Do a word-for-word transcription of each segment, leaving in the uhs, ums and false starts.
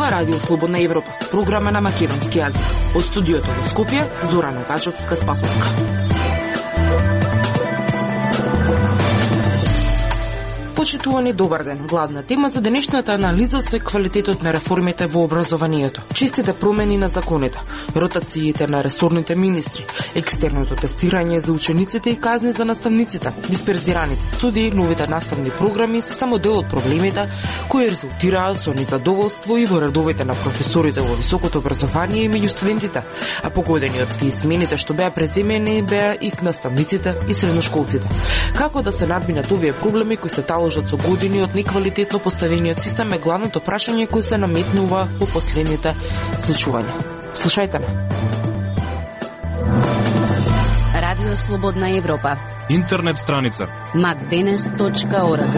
Ова Радио Слободна Европа, програма на македонски јазик. Од студиото во Скопје, Зора Ногачовска-Спасовска. Почитувани, добар ден. Главна тема за денешната анализа се квалитетот на реформите во образованието, чистите промени на законите, ротациите на ресорните министри, екстерното тестирање за учениците и казни за наставниците, дисперзираните студии, новите наставни програми се само дел од проблемите кои резултираа со незадоволство и во редовите на професорите во високото образование и меѓу студентите, а погодени од измените што беа преземени беа и наставниците и средношколците. Како да се надминат овие проблеми кои се таложат со години од неквалитетно поставениот систем е главното прашање кој се наметнува во последните случувања. Слушајте ме. Радио Слободна Европа. Интернет страница макденес точка орг.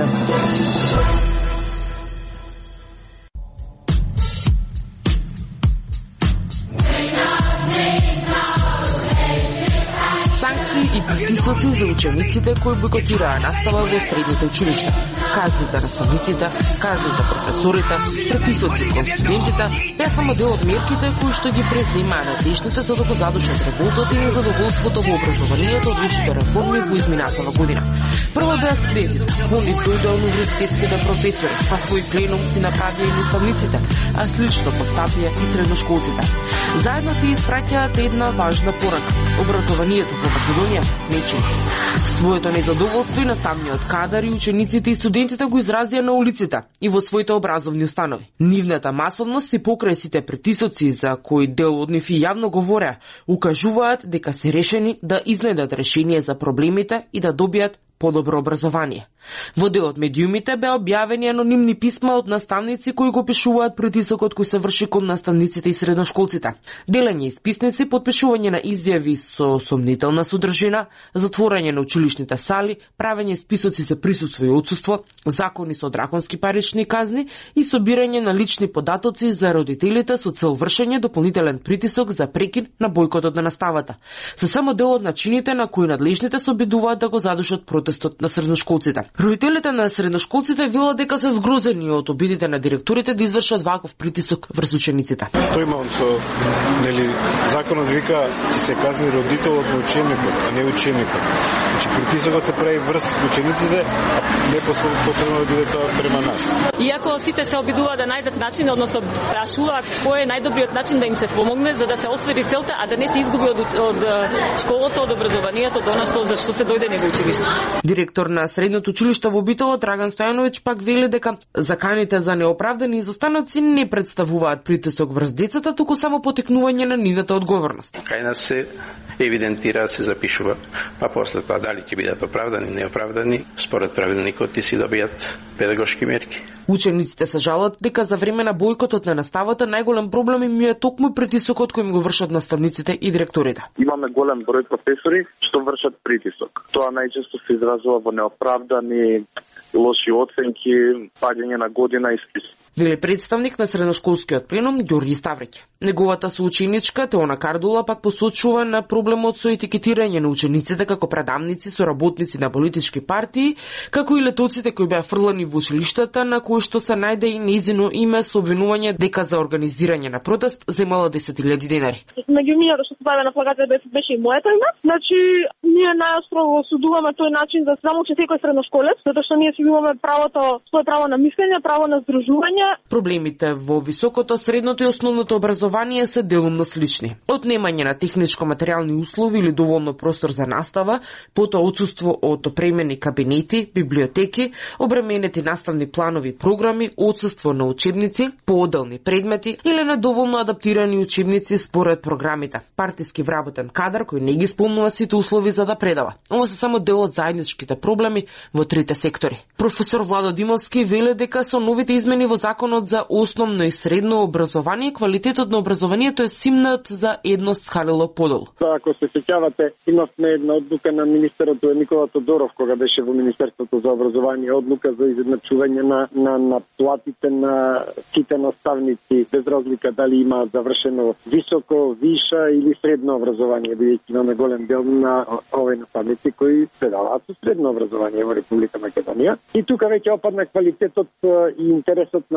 И притисоци за учениците кои бойкотираа настава во средните училишта, казни за наставниците, казни за професорите, притисоци кон студентите, беа само дел од мерките кои што ги преземаа надежните за да го задушат револтот и незадоволството во образованието од лошите реформи во изминатава година. Прво беа студентите, они дојдоа универзитетските професори, па свој пленум си направија и наставниците, а слично постапија и средношколците. Заедно ти испраќаат една важна порака. Образованието во Македонија нечи. Своето незадоволство и наставниот кадар и учениците и студентите го изразија на улиците и во своите образовни установи. Нивната масовност и покрај сите притисоци за кои дел од нив и јавно говореа, укажуваат дека се решени да изнедат решение за проблемите и да добијат подобро образование. Во дел од медиумите беа објавени анонимни писма од наставници кои го пишуваат притисокот кој се врши кон наставниците и средношколците. Делење исписници, подпишување на изјави со сомнителна содржина, затворање на училишните сали, правење списоци за присуство и отсуство, закони со драконски парични казни и собирање на лични податоци за родителите со цел вршење дополнителен притисок за прекин на бојкотот на наставата. Се само дел од начините на кои надлежните се обидуваат да го задушат протестот на средношколците. Родителите на средношколците велат дека се згрозени од обидите на директорите да извршат ваков притисок врз учениците. Што имам со, нели, законот вика ќе се казни родителот на ученикот, а не ученикот. Значи притисокот се прави врз учениците, а не посебно да биде тоа према нас. Иако сите се обидуваат да најдат начин, односно прашуваат кој е најдобриот начин да им се помогне за да се оствари целта, а да не се изгуби од, од школото, од образованието, до она што за што се дојде во училиште. Директор на средното училиште во Битола Драган Стојановиќ пак вели дека заканите за неоправдани изостаноци не представуваат притисок врз децата, туку само потекнување на нивната одговорност. Кај нас се евидентира, се запишува, па после тоа дали ќе бидат оправдани, неоправдани, според правилникот ти си добијат педагошки мерки. Учениците се жалат дека за време на бојкотот на наставата најголем проблем им е токму притисокот кој им го вршат наставниците и директорите. Имаме голем број професори што вршат притисок. Тоа најчесто се изразува во неоправдани лоши оценки, паѓање на година и список. Вели представник на средношколскиот пленум Ѓорѓи Ставреќ. Неговата соученичка Теона Кардула пак посочува на проблемот со етикетирање на учениците како предавници, соработници на политички партии, како и летоците кои беа фрлани во училиштата на кои што се најде и нејзино име со обвинување дека за организирање на протест земала десет илјади денари. Меѓу името што се баве на плагатите беше и мојата име. Значи, ние најостро осудуваме тој начин за само че секој средношколец, затоа што ние си имаме правото, своје право на мислење, право на здружување. Проблемите во високото, средното и основното образование се делумно слични. Отнемање на техничко-материјални услови или доволно простор за настава, потоа отсуство од опремени кабинети, библиотеки, обременети наставни планови програми, отсуство на учебници, поодделни предмети или недоволно адаптирани учебници според програмите. Партиски вработен кадар кој не ги исполнува сите услови за да предава. Ова се само дел од заедничките проблеми во трите сектори. Професор Владо Димовски веле дека со новите измени во законот за основно и средно образование, квалитетот на образованието е симнат за едно скалело подолу. Ако се сеќавате, имавме една одлука на министерот Никола Тодоров кога беше во Министерството за образование, одлука за изедначување на, на, на платите на сите наставници, без разлика дали има завршено високо, виша или средно образование, бидејќи имаме голем дел на овој наставници кои предаваат со средно образование во Република Македонија. И тука веќе опадна квалитетот и интересот на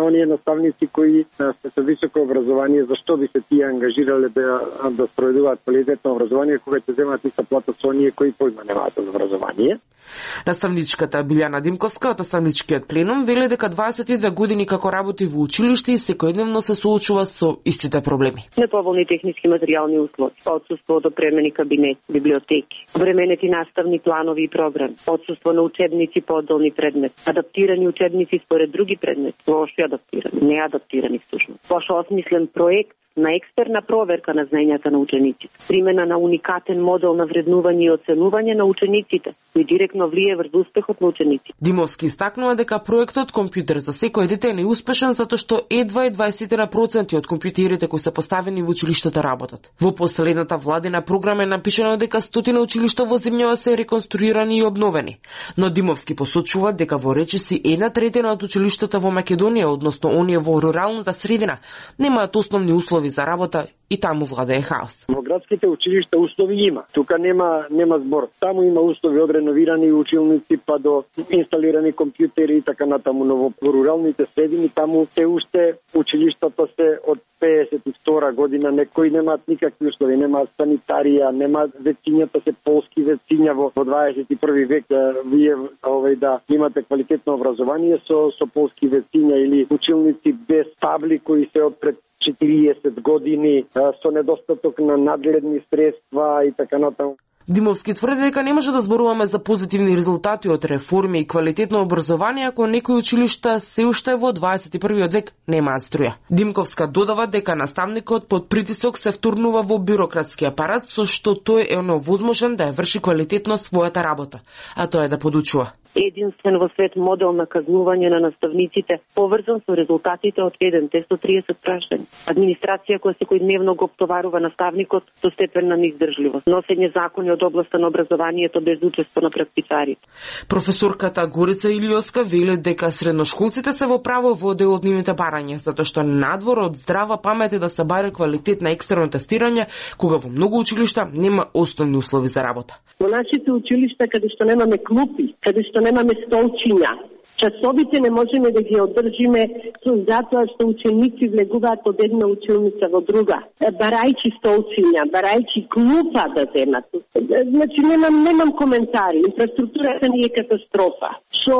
на оние наставници кои се со високо образование, зашто би се тие ангажирале да да спроведуваат квалитетно образование кога ќе земат иста плата со оние кои поима немаат образование. Наставничката Билјана Димковска од наставничкиот пленум вели дека дваесет и две години како работи во училиште и секојдневно се соочува со истите проблеми. Неповолни техниски материјални услови, отсуство од опремени кабинети, библиотеки, временети наставни планови и програми, отсуство на учебници по одделни предмети, адаптирани учебници според други предмети, лошо адаптирани, неадаптирани всушност, лошо осмислен проект на екстерна проверка на знаењата на учениците, примена на уникатен модел на вреднување и оценување на учениците, кој директно влие врз успехот на учениците. Димовски истакнува дека проектот Компјутер за секој дете е неуспешен затоа што едва дваесет проценти од компјутерите кои се поставени во училиштата работат. Во последната владина програма е напишано дека стотина училишта во земјава се реконструирани и обновени, но Димовски посочува дека во речиси една третина од училиштата во Македонија, односно оние во руралната средина, немаат основни услови за работа и таму владее хаос. Во градските училишта услови има. Тука нема нема збор. Таму има услови од реновирани училници па до инсталирани компјутери и така натаму, но во руралните средини таму се уште училиштата се од пеесет и втора година, некои немаат никакви услови, немаат санитарија, немаат вецињата се полски вециња во, во дваесет и први век. Вие овој да имате квалитетно образование со со полски вециња или училници без табли кои се од пред четириесет години со недостаток на нагледни средства и така натаму. Димовски тврди дека не може да зборуваме за позитивни резултати од реформи и квалитетно образование ако некои училишта се уште во дваесет и првиот век немаат струја. Димковска додава дека наставникот под притисок се втурнува во бюрократски апарат со што тој е невозможен да ја врши квалитетно својата работа, а тоа е да подучува. Единствен во свет модел на казнување на наставниците, поврзан со резултатите од еден тест од триесет прашања. Администрација која секојдневно го оптоварува наставникот со степен на неиздржливост. Носење закони од областа на образованието без учество на практичарите. Професорката Горица Илиоска вели дека средношколците се во право во дел од нивните барања, затоа што надвор од здрава памет е да се баре квалитет на екстерно тестирање, кога во многу училишта нема основни услови за работа. Во нашите училишта каде што немаме клупи, каде што немаме столчиња, часовите не можеме да ги одржиме затоа што ученици влегуваат од една училница во друга. Барајќи столчиња, барајќи клупа да земат. Значи немам немам коментари. Инфраструктурата ни е катастрофа. Со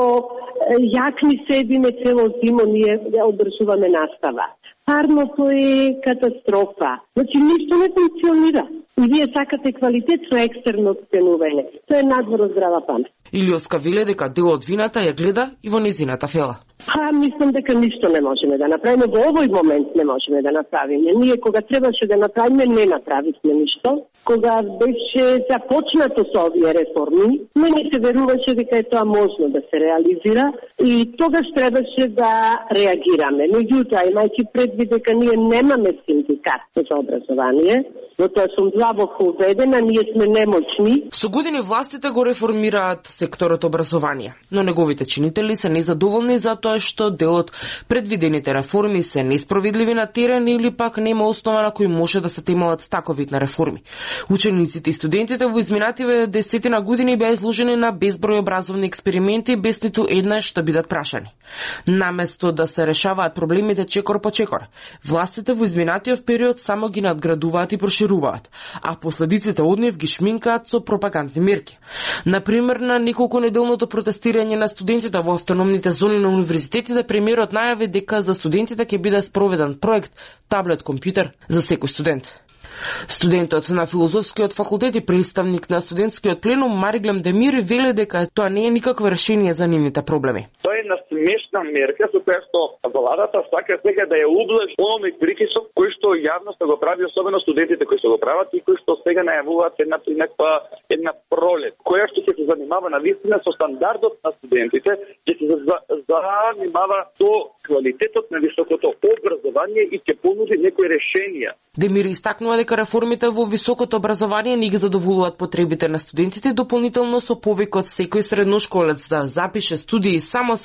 јакни седиме цело зимо ние одржуваме настава. Парното е катастрофа. Значи ништо не функционира. И вие сакате квалитет со екстерно оценување. Тоа е надвор од здрава памет. Илиоска веле дека дел од вината ја гледа и во незината фела. А, мислам дека ништо не можеме да направиме. Во овој момент не можеме да направиме. Ние кога требаше да направиме, не направивме ништо. Кога беше започнато со овие реформи, не ни се веруваше дека е тоа можно да се реализира и тогаш требаше да реагираме. Меѓутоа, имајќи предвид дека ние немаме синдикат за образование, но тоа сум длабоко убедена, ние сме немоćни. Со години властите го реформираат секторот образование, но неговите чинители се незадоволни затоа што дел од предвидените реформи се неспроведливи на терен или пак нема основа на кој може да се темелат таков вид на реформи. Учениците и студентите во изминативе десетина години беа изложени на безброј образовни експерименти без ниту еднаш да бидат прашани. Наместо да се решаваат проблемите чекор по чекор, властите во изминатиот период само ги надградуваат и прошируваат, а последиците од нив ги шминкаат со пропагандни мерки. Например, на неколкунеделното протестирање на студентите во автономните зони на универзитетите, премиерот најави дека за студентите ќе биде спроведен проект таблет компјутер за секој студент. Студентот на филозофскиот факултет и представник на студентскиот пленум Мариглем Демир веле дека тоа не е никакво решение за нивните проблеми. Тоа е една смешна мерка со која што владата сака сега да ја ублажи оној притисок кој што јавноста го прави, особено студентите кои што го прават и кои што сега најавуваат една некаква една пролет, која што ќе се занимава на вистина со стандардот на студентите, ќе се занимава со квалитетот на високото образование и ќе понуди некои решенија. Демир истакнува дека реформите во високото образование не ги задоволуваат потребите на студентите, дополнително со повикот секој средношколец да запише студии само се оптоварува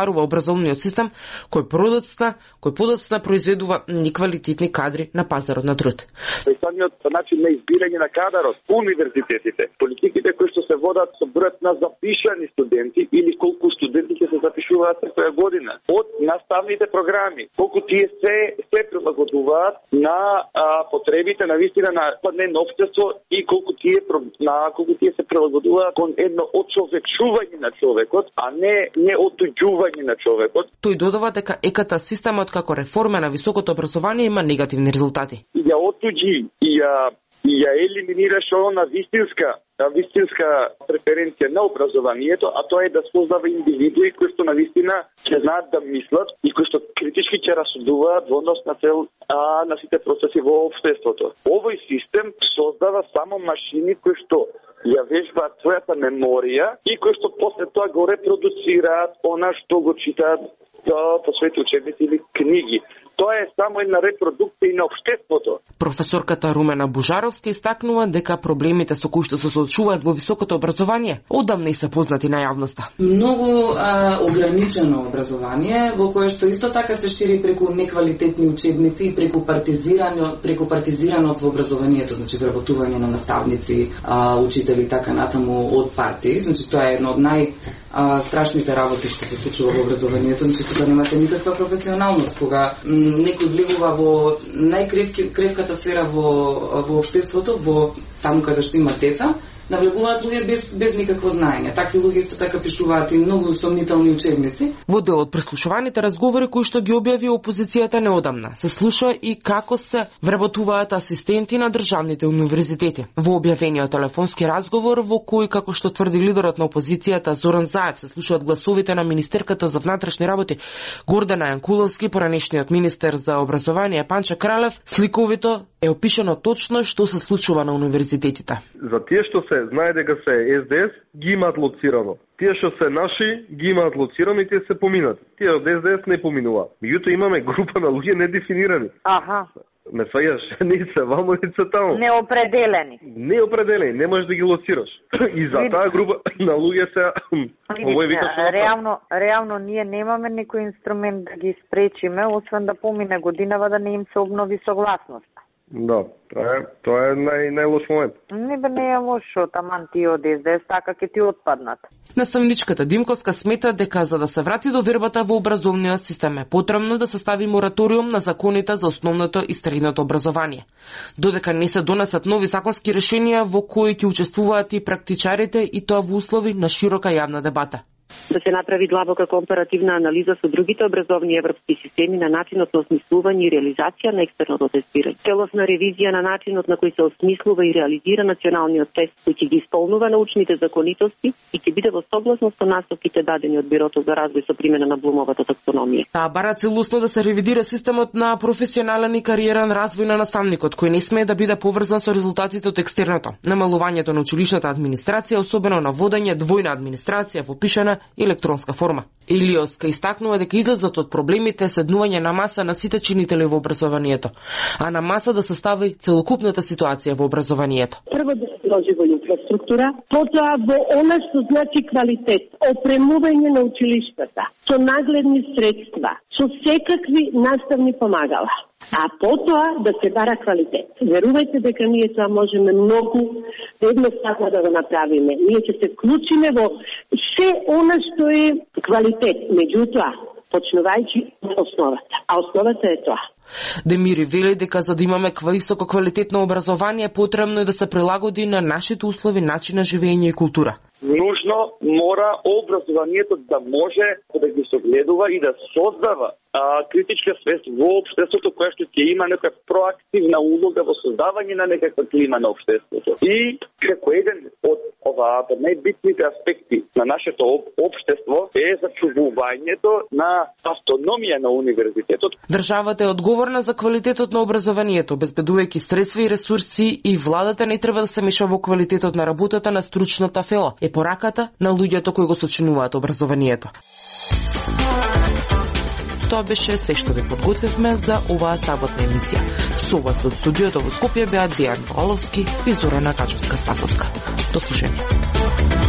натпреварува образовниот систем кој продоцна, кој подоцна произведува неквалитетни кадри на пазарот на труд. Самиот начин на избирање на кадарот, универзитетите, политиките кои што се водат со бројот на запишани студенти или колку студенти ќе се запишуваат секоја година, од наставните програми, колку тие се се прилагодуваат на а, потребите на вистина на едно општество и колку тие на колку тие се прилагодуваат кон едно очовечување на човекот, а не не отуѓување на човекот. Тој додава дека еката системот како реформа на високото образование има негативни резултати. Ја отуѓи и ја и ја елиминираше она вистинска вистинска преференција на образованието, а тоа е да создава индивидуи кои што навистина ќе знаат да мислат и кои што критички ќе расудуваат во однос на цел а, на сите процеси во општеството. Овој систем создава само машини кои што ја вежбаат својата меморија и кои што после тоа го репродуцираат она што го читаат по своите учебници или книги. Тоа е само една репродукција на општеството. Професорката Румена Бужаровска истакнува дека проблемите со кои што се соочуваат во високото образование одамна и се познати на јавноста. Многу а, ограничено образование во кое што исто така се шири преку неквалитетни учебници и преку партизирање, преку партизираност во образованието, значи вработување на наставници, а, учители така натаму од партии. Значи тоа е едно од нај а, страшните работи што се случува во образованието, значи тука немате никаква професионалност кога некој влегува во најкревката сфера во во општеството, во таму каде што има деца, навлегуваат луѓе без без никакво знаење. Такви луѓе исто така пишуваат и многу сомнителни учебници. Во дел од преслушуваните разговори кои што ги објави опозицијата неодамна, се слуша и како се вработуваат асистенти на државните универзитети. Во објавениот телефонски разговор во кој, како што тврди лидерот на опозицијата Зоран Заев, се слушаат гласовите на министерката за внатрешни работи Гордана Јанкуловски, поранешниот министер за образование Панче Кралев, сликовито е опишано точно што се случува на универзитетите. За тие што се знае дека се Ес Де Ес, ги имаат лоцирано. Тие што се наши, ги имаат лоцирано и тие се поминати. Тие од Ес Де Ес не поминуваат. Меѓутоа имаме група на луѓе недефинирани. Аха. Ме сваѓаш, не се вамо, не се таму. Неопределени. Неопределени, не можеш да ги лоцираш. И за таа група на луѓе се овој викаш. Реално, реално ние немаме никој инструмент да ги спречиме, освен да помине годинава да не им се обнови согласноста. Да, тоа е, тоа е нај, најлош момент. Не бе не е лошо, таман ти од Ес Де Ес, така ќе ти отпаднат. Наставничката Димковска смета дека за да се врати до вербата во образовниот систем е потребно да се стави мораториум на законите за основното и средното образование. Додека не се донесат нови законски решенија во кои ќе учествуваат и практичарите и тоа во услови на широка јавна дебата. Да се направи длабока компаративна анализа со другите образовни европски системи на начинот на осмислување и реализација на екстерното тестирање. Целосна ревизија на начинот на кој се осмислува и реализира националниот тест, кој ќе ги исполнува научните законитости и ќе биде во согласност со насоките дадени од Бирото за развој со примена на Блумовата таксономија. Таа бара целосно да се ревидира системот на професионален и кариерен развој на наставникот, кој не смее да биде поврзан со резултатите од екстерното, намалувањето на училишната администрација, особено на водење двојна администрација во пишана и електронска форма. Илиоска истакнува дека излезот од проблемите е седнување на маса на сите чинители во образованието, а на маса да се стави целокупната ситуација во образованието. Прво да се вложи во инфраструктура, потоа во она што значи квалитет, опремување на училиштата, со нагледни средства, со секакви наставни помагала. А потоа да се бара квалитет. Верувајте дека ние тоа можеме многу едноставно да го направиме. Ние ќе се вклучиме во се она што е квалитет, меѓутоа почнувајќи основата. А основата е тоа. Демири вели дека за да имаме високо квалитетно образование потребно е да се прилагоди на нашите услови, начин на живење и култура. Нужно мора образованието да може да ги согледува и да создава а, критичка свест во општеството, која што ќе има некоја проактивна улога во создавање на некаква клима на општеството. И како еден од оваа најбитните аспекти на нашето општество е зачувувањето на автономија на универзитетот. Државата е одговорна за квалитетот на образованието, обезбедувајќи средства и ресурси, и владата не треба да се меша во квалитетот на работата на стручната фела. Е пораката на луѓето кои го сочинуваат образованието. Тоа беше се што ви подготвивме за оваа саботна емисија. Со вас од студиото во Скопје беа Дејан Баловски и Зорана Качовска-Спасовска. До слушање.